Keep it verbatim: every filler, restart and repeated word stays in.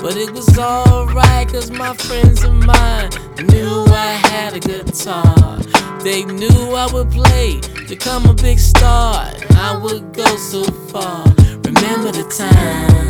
But it was alright, cause my friends of mine knew I had a guitar. They knew I would play, become a big star, and I would go so far. Remember the time